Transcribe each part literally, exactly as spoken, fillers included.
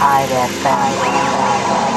F M.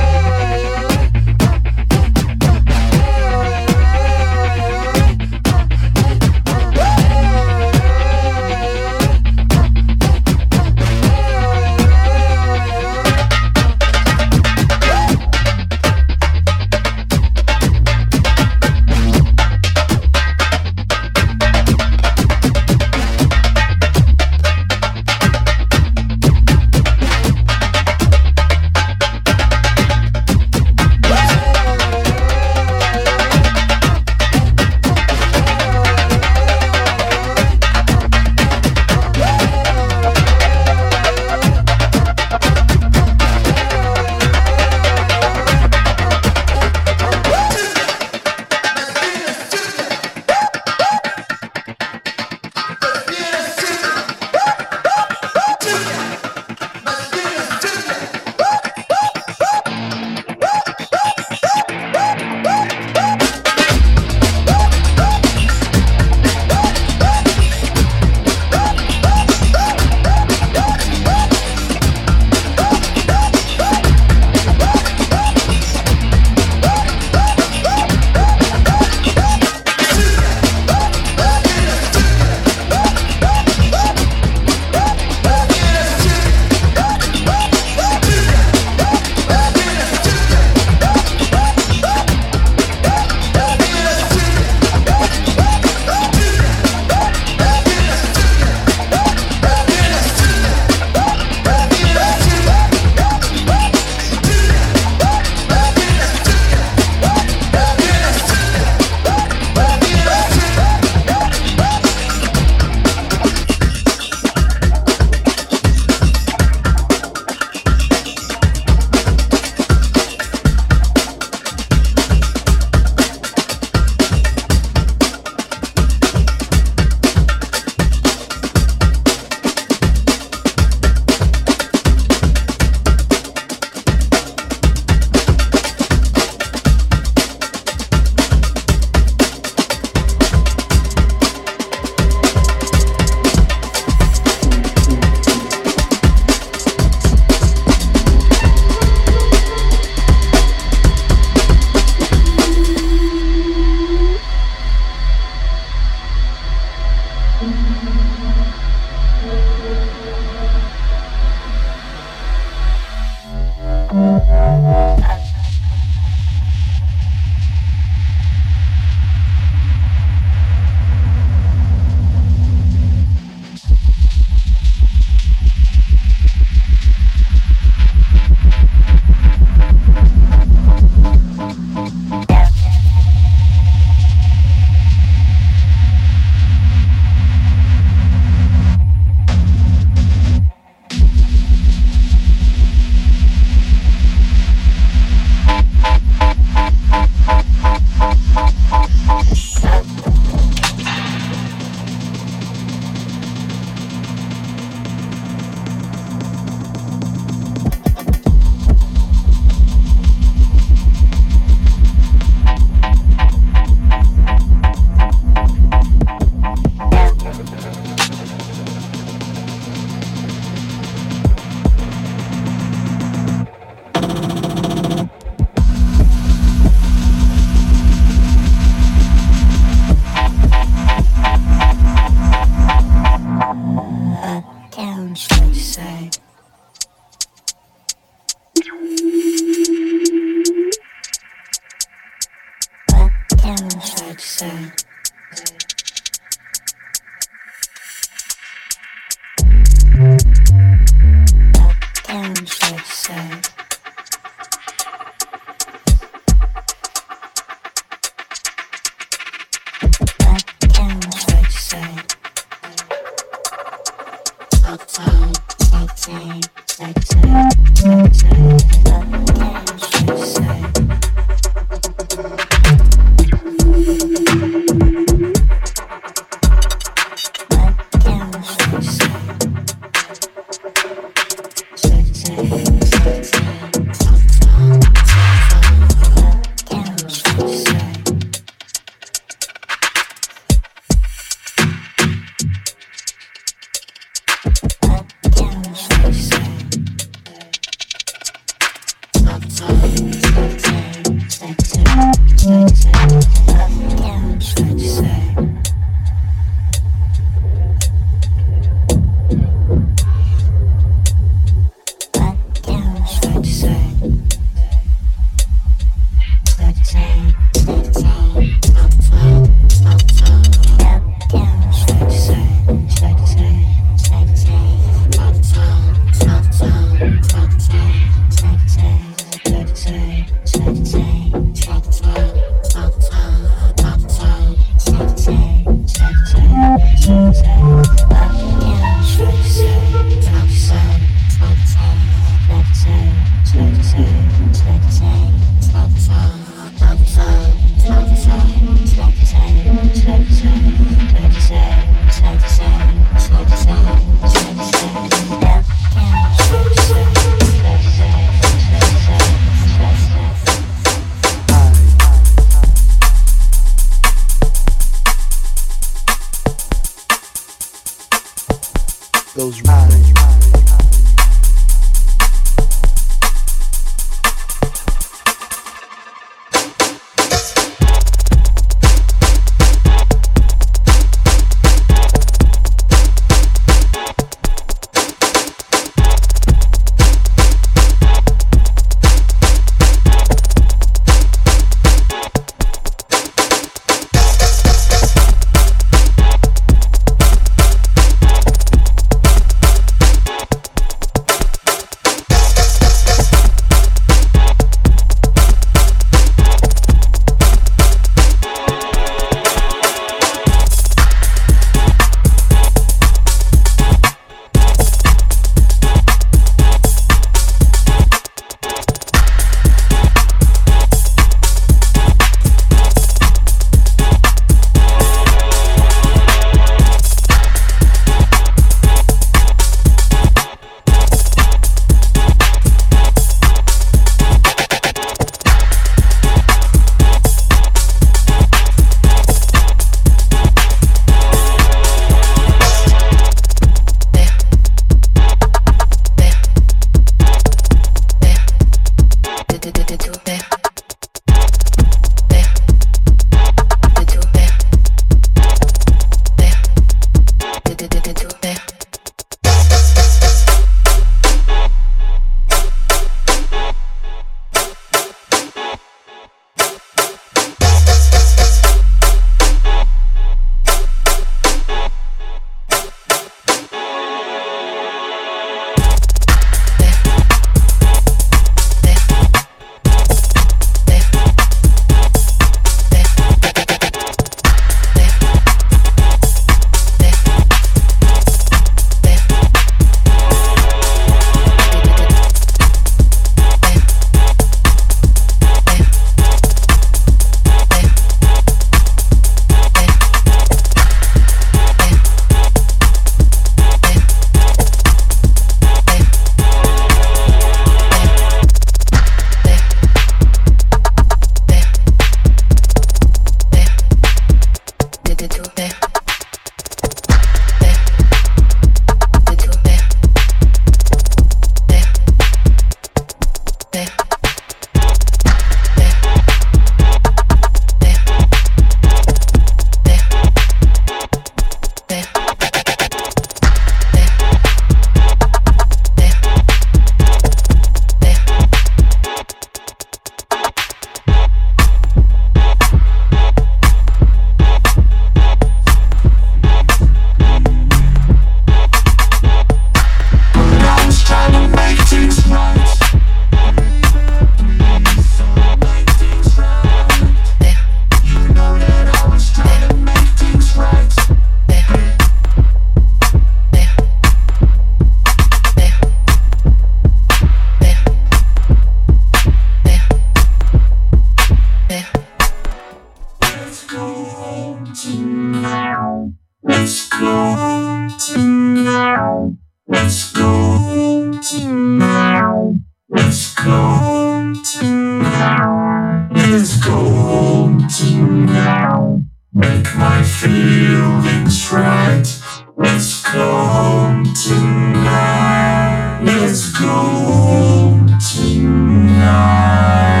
Let's go tonight. Let's go tonight. Let's go tonight. Let's go tonight. Make my feelings right. Let's go tonight. Let's go tonight.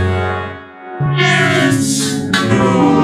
Let's go.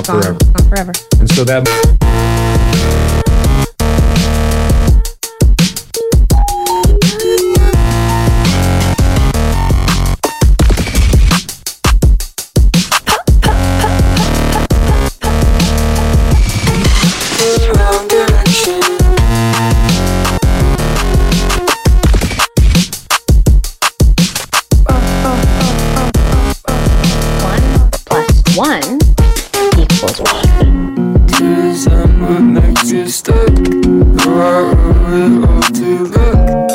gone, forever. gone forever. And so that. Wrong direction. One plus one equals one. Cause I'm not next to stuck. Right away off to look.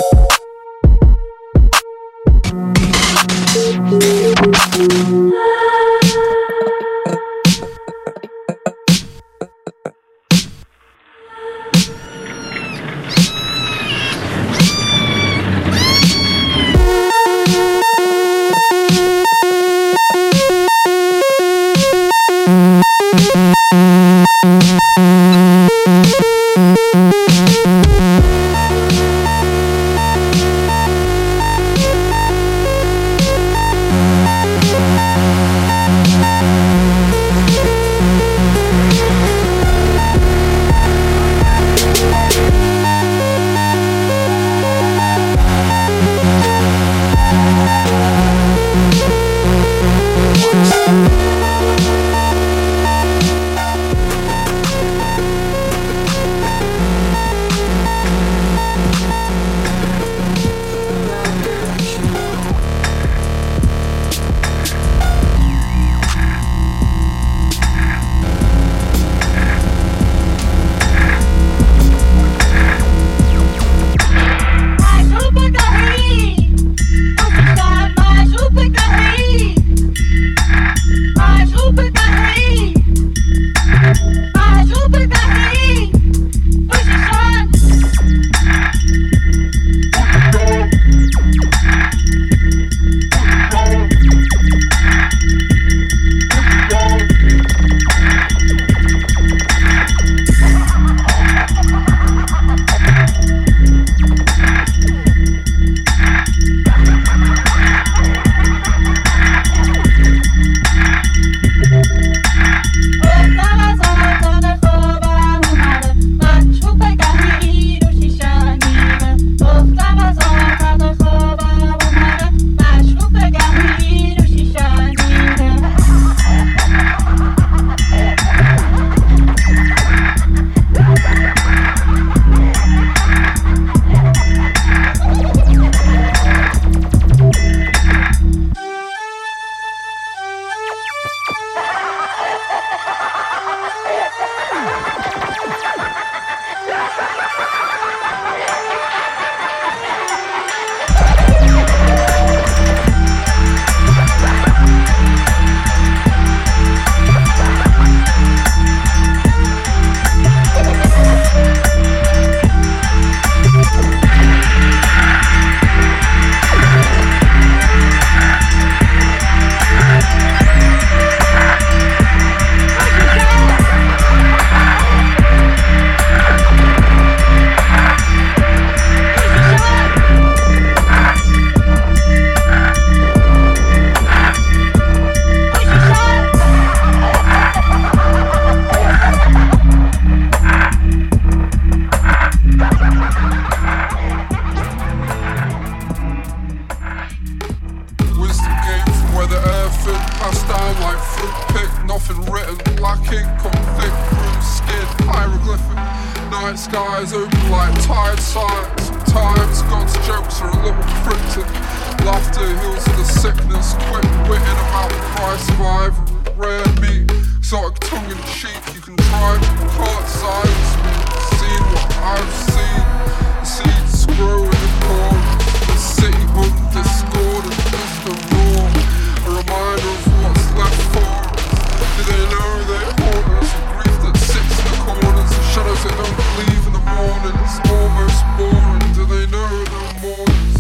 night skies open like tired signs. Sometimes God's jokes are a little cryptic. Laughter heals the sickness. Quit witting about the price of ivory, rare meat, exotic tongue in cheek. You can try, but can't silence me. Seen what I've seen. The seeds grow in the corn. The city hung discord and just a roar. A reminder of what's left for us. Do they know they haunt us? The grief that sits in the corners, the shadows that don't leave in the morning. It's almost boring. Do they know they're mourners?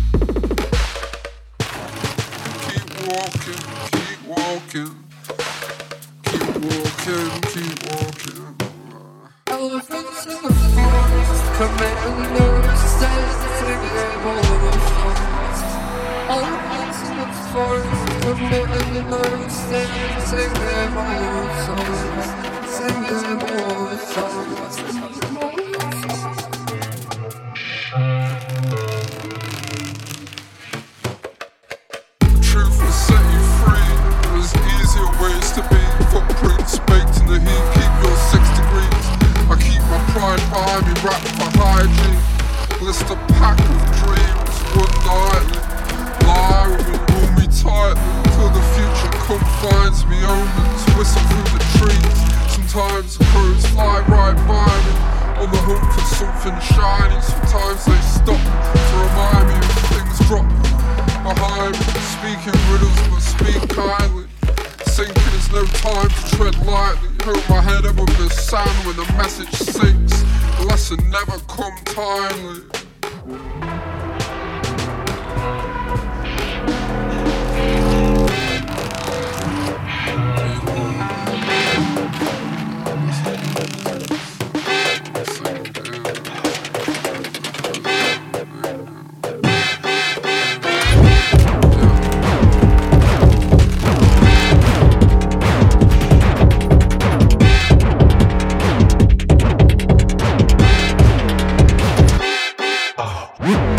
Keep walking, keep walking, keep walking, keep walking. Elephants in the forest, commandos, sensitive all of the forest. Elephants in the forest. Truth will set you free. There's easier ways to be. Footprints baked in the heat. Keep your six degrees. I keep my pride behind me, wrapped for hygiene. List a pack of dreams, one nightly. Lie with me, rule me tightly till the future confines me. Omens whistle through the trees. Sometimes crows fly right by me, on the hunt for something shiny. Sometimes they stop to remind me of things drop behind me. Speaking riddles but speak kindly. Sinking is no time to tread lightly. Hold my head above the sand when the message sinks. The lesson never come timely. Woo!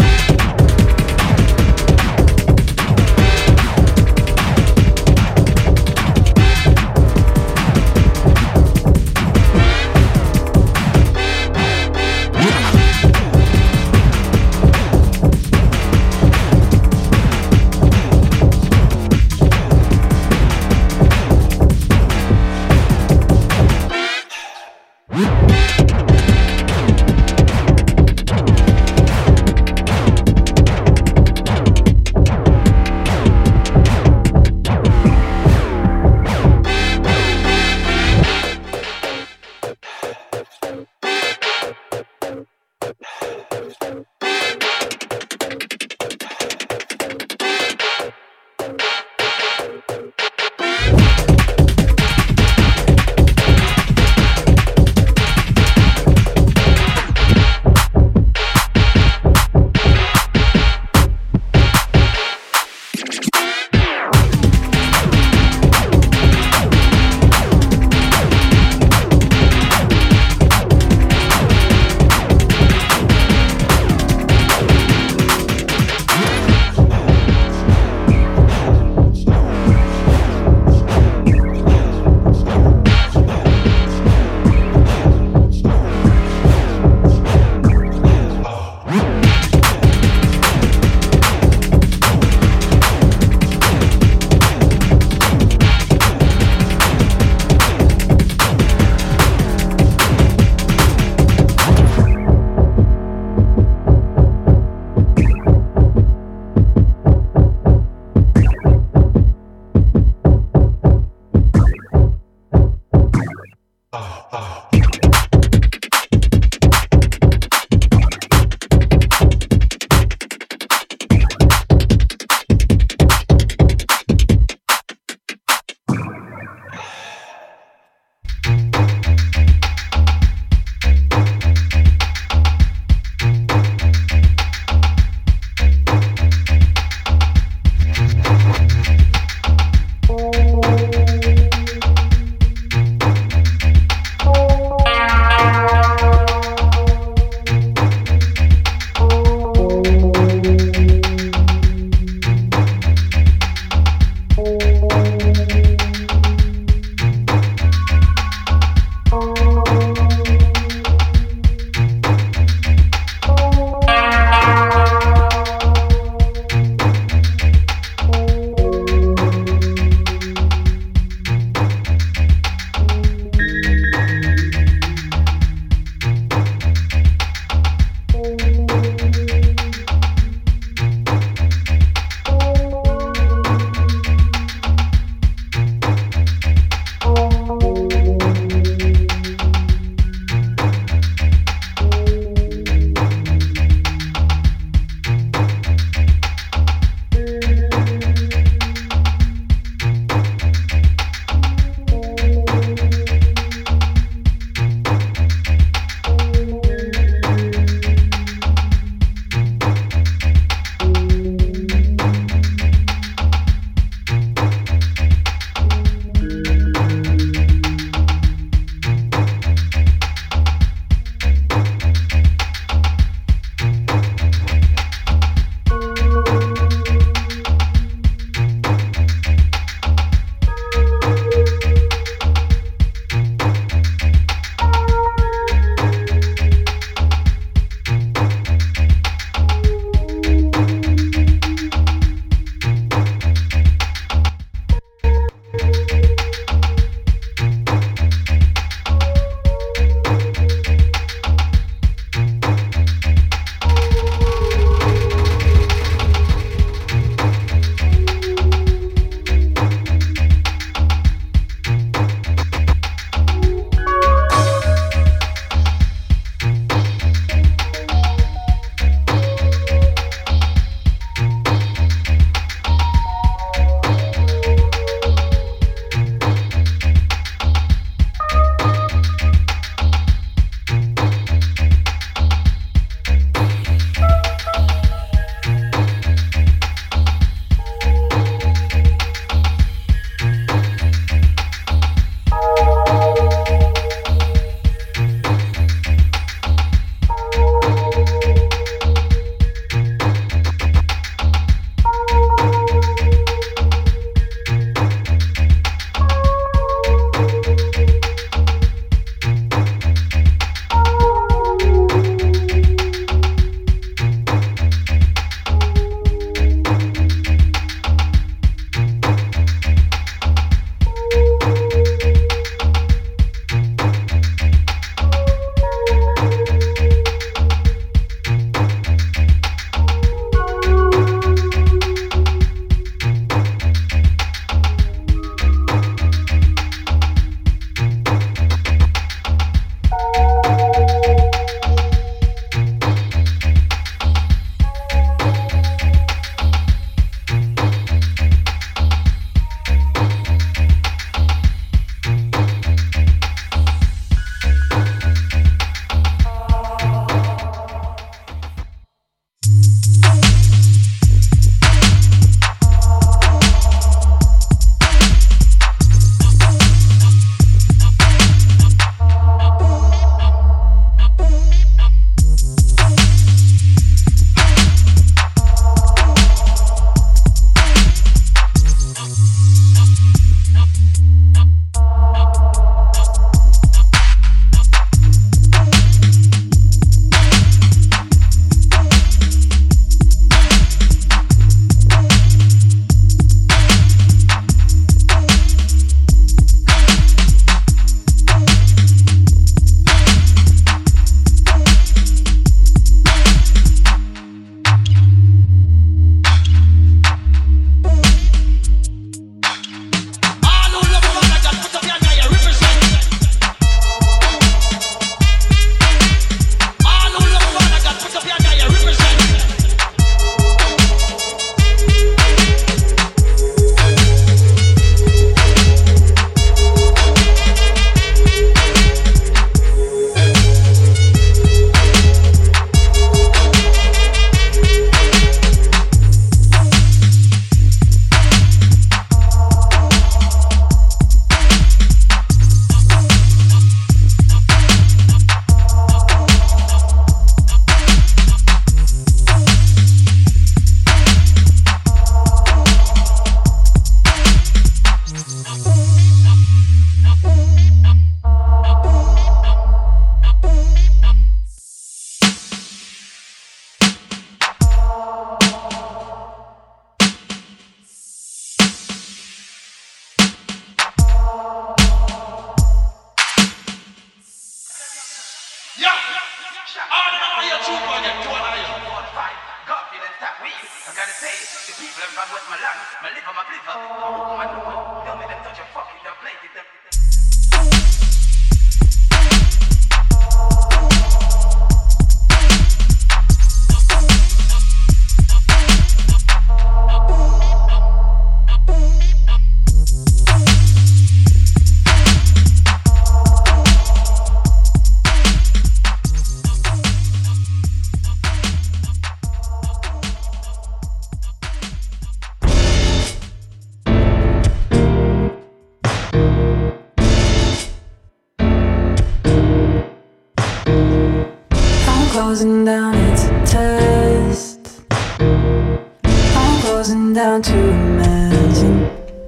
Closing down, it's a test. I'm closing down to imagine.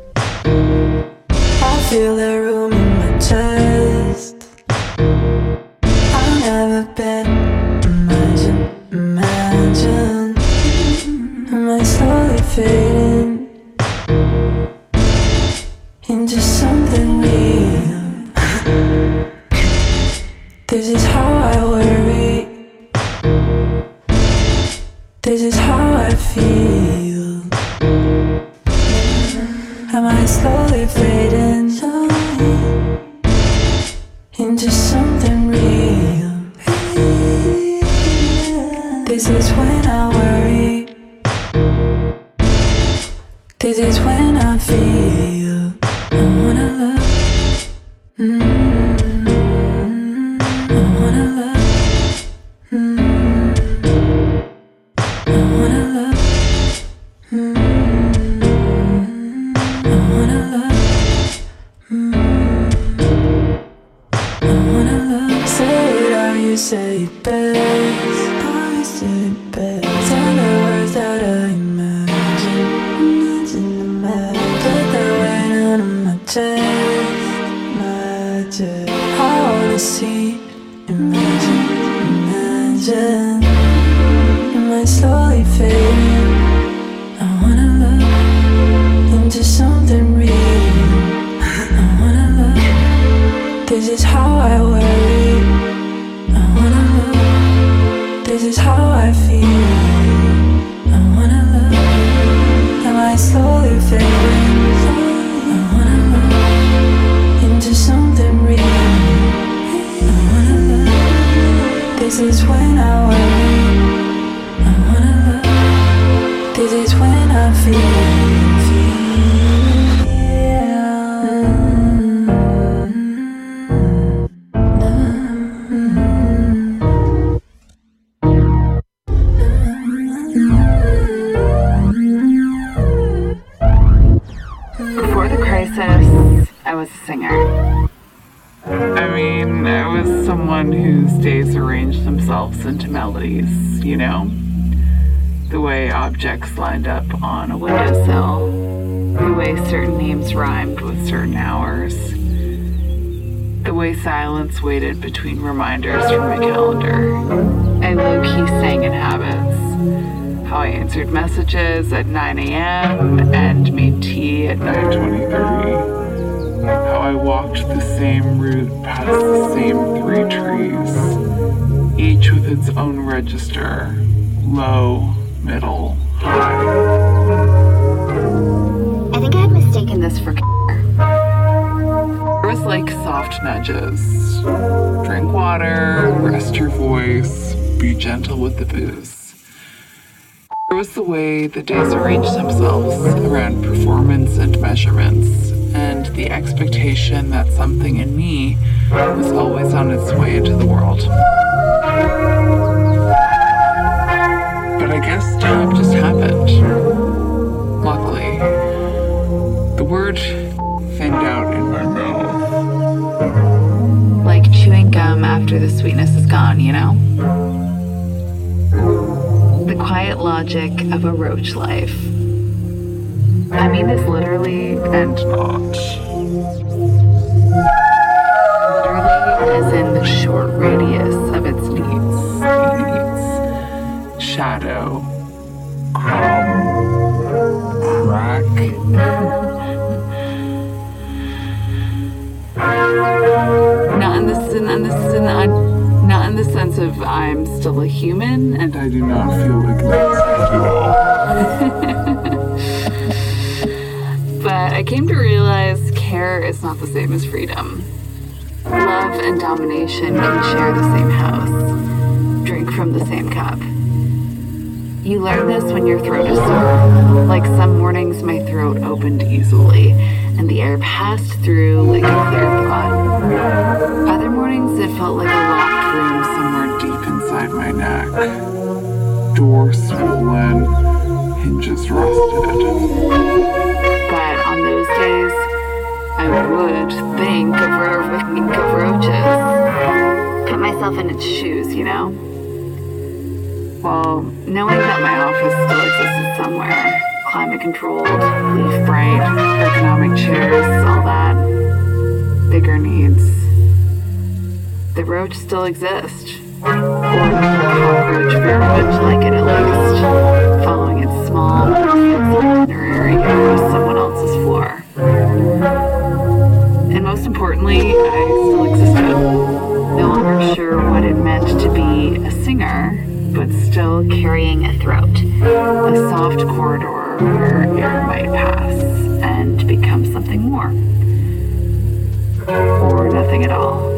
I feel the room in my chest. I've never been. Imagine, imagine. Am I slowly fading into something real? This is how I worry. This is how I feel. Am I slowly fading into something real? This is when I worry. This is when I feel I wanna love. Mm-hmm. I wanna love. Mm-hmm. Say it best, I say it best. Tell the words that I imagine, imagine the map. Put the weight on my chest, my chest. I wanna see, imagine, imagine. Am I slowly fading? I wanna look into something real. I wanna look. This is how I worry. This is how I feel. I wanna love. Am I slowly fading? I wanna love into something real. I wanna love. This is when I worry. I wanna love. This is when I feel. feel yeah. I was a singer. I mean, I was someone whose days arranged themselves into melodies, you know? The way objects lined up on a windowsill. The way certain names rhymed with certain hours. The way silence waited between reminders from my calendar. I low-key sang in habits. How I answered messages at nine a.m. and made tea at nine twenty-three. How I walked the same route past the same three trees, each with its own register, low, middle, high. I think I'd mistaken this for care. There was like soft nudges. Drink water, rest your voice, be gentle with the booze. There was the way the days arranged themselves around performance and measurements, and the expectation that something in me was always on its way into the world. But I guess time just happened. Luckily, the word thinned out in my mouth. Like chewing gum after the sweetness is gone, you know? The quiet logic of a roach life. I mean this literally And not. Literally, as in the short radius of its needs. needs. Shadow. Crumb. Crack. Not in this, in, in this, in, uh, not in the sense of I'm still a human, and I do not feel like that at all. But I came to realize care is not the same as freedom. Love and domination can share the same house, drink from the same cup. You learn this when your throat is sore. Like some mornings my throat opened easily, and the air passed through like a clear thought. Other mornings it felt like a locked room somewhere deep inside my neck. Door swollen, hinges rusted. But on those days, I would think of, ro- think of roaches. Put myself in its shoes, you know? Well, knowing that my office still existed somewhere, climate controlled, leaf bright, ergonomic chairs, all that, bigger needs. The roach still exists. Or a cockroach very much like it at least, following its small itinerary across someone else's floor. And most importantly, I still existed. No longer sure what it meant to be a singer, but still Carrying a throat. a soft corridor where air might pass and become something more. Or nothing at all.